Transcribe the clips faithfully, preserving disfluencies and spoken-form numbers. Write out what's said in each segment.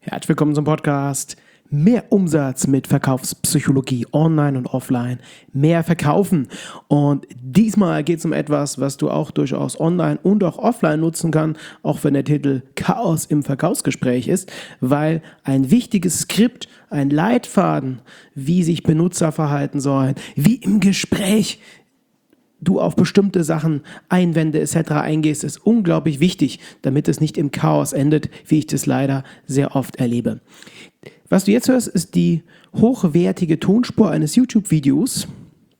Herzlich willkommen zum Podcast Mehr Umsatz mit Verkaufspsychologie online und offline, mehr verkaufen. Und diesmal geht es um etwas, was du auch durchaus online und auch offline nutzen kannst, auch wenn der Titel Chaos im Verkaufsgespräch ist, weil ein wichtiges Skript, ein Leitfaden, wie sich Benutzer verhalten sollen, wie im Gespräch du auf bestimmte Sachen, Einwände et cetera eingehst, ist unglaublich wichtig, damit es nicht im Chaos endet, wie ich das leider sehr oft erlebe. Was du jetzt hörst, ist die hochwertige Tonspur eines YouTube-Videos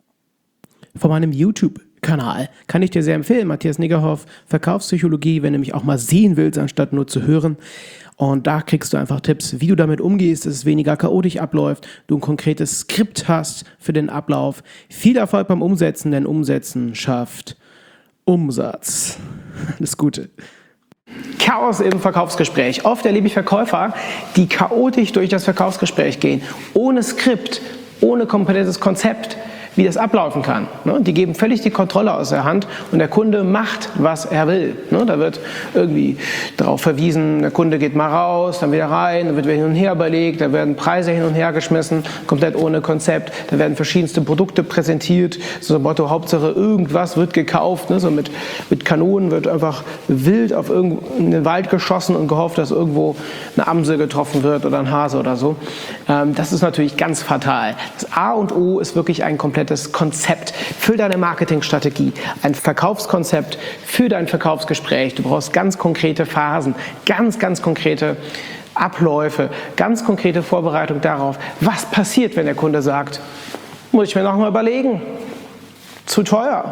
von meinem YouTube-Kanal. Kann ich dir sehr empfehlen, Matthias Niggerhoff, Verkaufspsychologie, wenn du mich auch mal sehen willst, anstatt nur zu hören. Und da kriegst du einfach Tipps, wie du damit umgehst, dass es weniger chaotisch abläuft, du ein konkretes Skript hast für den Ablauf. Viel Erfolg beim Umsetzen, denn Umsetzen schafft Umsatz. Alles Gute. Chaos im Verkaufsgespräch. Oft erlebe ich Verkäufer, die chaotisch durch das Verkaufsgespräch gehen, ohne Skript, ohne komplettes Konzept, wie das ablaufen kann. Die geben völlig die Kontrolle aus der Hand und der Kunde macht, was er will. Da wird irgendwie darauf verwiesen, der Kunde geht mal raus, dann wieder rein, dann wird hin und her überlegt, da werden Preise hin und her geschmissen, komplett ohne Konzept, da werden verschiedenste Produkte präsentiert, so ein Motto, Hauptsache irgendwas wird gekauft, so mit, mit Kanonen wird einfach wild auf in den Wald geschossen und gehofft, dass irgendwo eine Amsel getroffen wird oder ein Hase oder so. Das ist natürlich ganz fatal. Das A und O ist wirklich ein komplettes das Konzept für deine Marketingstrategie, ein Verkaufskonzept für dein Verkaufsgespräch. Du brauchst ganz konkrete Phasen, ganz, ganz konkrete Abläufe, ganz konkrete Vorbereitung darauf, was passiert, wenn der Kunde sagt, muss ich mir noch mal überlegen, zu teuer.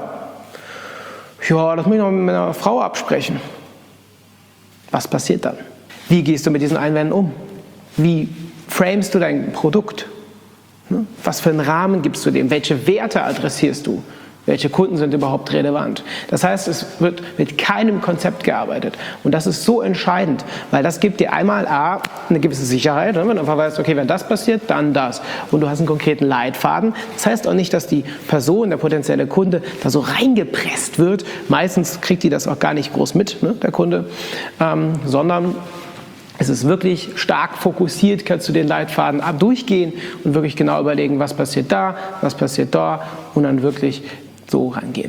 Ja, das muss ich noch mit meiner Frau absprechen. Was passiert dann? Wie gehst du mit diesen Einwänden um? Wie framest du dein Produkt? Was für einen Rahmen gibst du dem? Welche Werte adressierst du? Welche Kunden sind überhaupt relevant? Das heißt, es wird mit keinem Konzept gearbeitet. Und das ist so entscheidend, weil das gibt dir einmal A, eine gewisse Sicherheit, wenn du einfach weißt, okay, wenn das passiert, dann das. Und du hast einen konkreten Leitfaden. Das heißt auch nicht, dass die Person, der potenzielle Kunde, da so reingepresst wird. Meistens kriegt die das auch gar nicht groß mit, ne, der Kunde, ähm, sondern es ist wirklich stark fokussiert, kannst du den Leitfaden durchgehen und wirklich genau überlegen, was passiert da, was passiert da und dann wirklich so rangehen.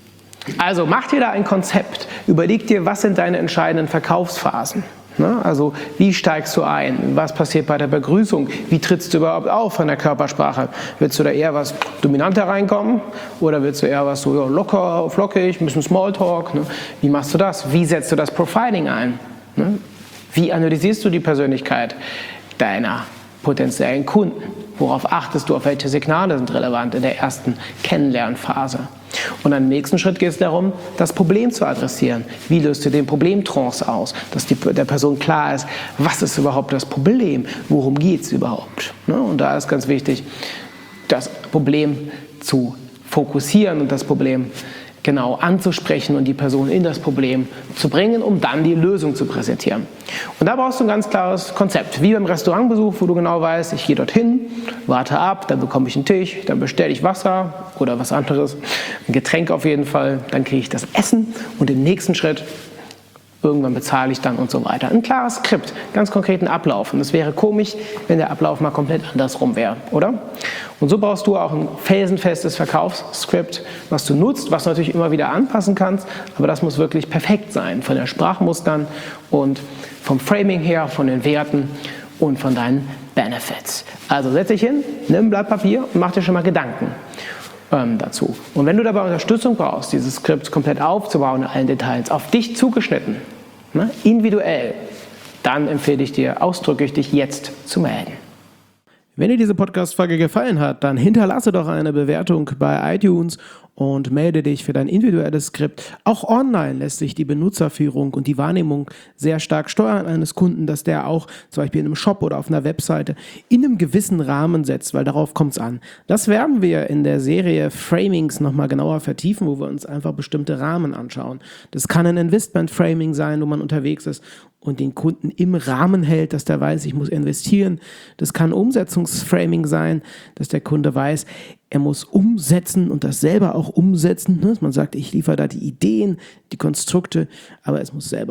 Also mach dir da ein Konzept, überleg dir, was sind deine entscheidenden Verkaufsphasen. Also wie steigst du ein, was passiert bei der Begrüßung, wie trittst du überhaupt auf von der Körpersprache? Willst du da eher was dominanter reinkommen oder willst du eher was so ja, locker, flockig, ein bisschen Smalltalk? Ne? Wie machst du das? Wie setzt du das Profiling ein? Ne? Wie analysierst du die Persönlichkeit deiner potenziellen Kunden? Worauf achtest du, auf welche Signale sind relevant in der ersten Kennenlernphase? Und im nächsten Schritt geht es darum, das Problem zu adressieren. Wie löst du den Problemtrance aus? Dass die, der Person klar ist, was ist überhaupt das Problem? Worum geht es überhaupt? Und da ist ganz wichtig, das Problem zu fokussieren und das Problem genau anzusprechen und die Person in das Problem zu bringen, um dann die Lösung zu präsentieren. Und da brauchst du ein ganz klares Konzept, wie beim Restaurantbesuch, wo du genau weißt, ich gehe dorthin, warte ab, dann bekomme ich einen Tisch, dann bestelle ich Wasser oder was anderes, ein Getränk auf jeden Fall, dann kriege ich das Essen und im nächsten Schritt irgendwann bezahle ich dann und so weiter. Ein klares Skript, ganz konkreten Ablauf. Und es wäre komisch, wenn der Ablauf mal komplett andersrum wäre, oder? Und so brauchst du auch ein felsenfestes Verkaufsskript, was du nutzt, was du natürlich immer wieder anpassen kannst, aber das muss wirklich perfekt sein, von den Sprachmustern und vom Framing her, von den Werten und von deinen Benefits. Also setz dich hin, nimm ein Blatt Papier und mach dir schon mal Gedanken ähm, dazu. Und wenn du dabei Unterstützung brauchst, dieses Skript komplett aufzubauen in allen Details, auf dich zugeschnitten, ne, individuell, dann empfehle ich dir ausdrücklich, dich jetzt zu melden. Wenn dir diese Podcast-Folge gefallen hat, dann hinterlasse doch eine Bewertung bei iTunes und melde dich für dein individuelles Skript. Auch online lässt sich die Benutzerführung und die Wahrnehmung sehr stark steuern eines Kunden, dass der auch zum Beispiel in einem Shop oder auf einer Webseite in einem gewissen Rahmen setzt, weil darauf kommt es an. Das werden wir in der Serie Framings nochmal genauer vertiefen, wo wir uns einfach bestimmte Rahmen anschauen. Das kann ein Investment-Framing sein, wo man unterwegs ist und den Kunden im Rahmen hält, dass der weiß, ich muss investieren. Das kann Umsetzungsframing sein, dass der Kunde weiß, er muss umsetzen und das selber auch umsetzen. Man sagt, ich liefere da die Ideen, die Konstrukte, aber es muss selber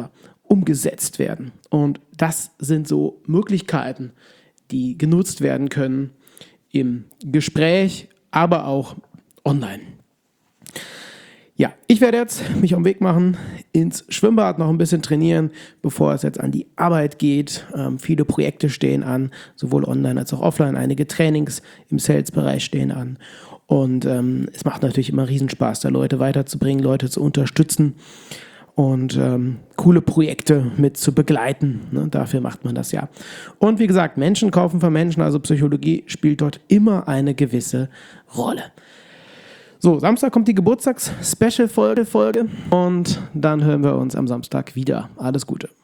umgesetzt werden. Und das sind so Möglichkeiten, die genutzt werden können im Gespräch, aber auch online. Ja, ich werde jetzt mich auf den Weg machen, ins Schwimmbad noch ein bisschen trainieren, bevor es jetzt an die Arbeit geht. Ähm, viele Projekte stehen an, sowohl online als auch offline. Einige Trainings im Sales-Bereich stehen an. Und ähm, es macht natürlich immer Riesenspaß, da Leute weiterzubringen, Leute zu unterstützen und ähm, coole Projekte mit zu begleiten. Ne? Dafür macht man das ja. Und wie gesagt, Menschen kaufen von Menschen, also Psychologie spielt dort immer eine gewisse Rolle. So, Samstag kommt die Geburtstags-Special-Folge Folge und dann hören wir uns am Samstag wieder. Alles Gute.